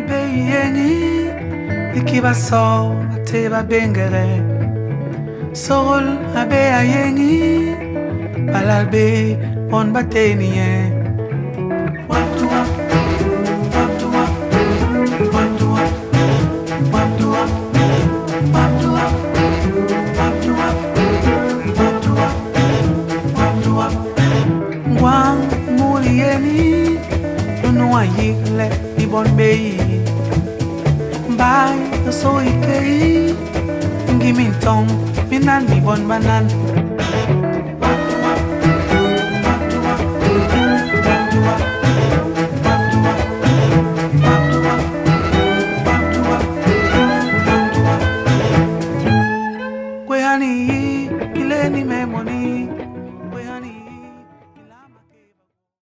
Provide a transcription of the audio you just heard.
be yeni ikiba so ateba bengere sol abe ayeni balalbe on batenie what do I what do I what do I what do I what do I what do I what do I what do I Wang mulieni no ayile ni bon bei bye so ikei ngimin tong minan ni bon banan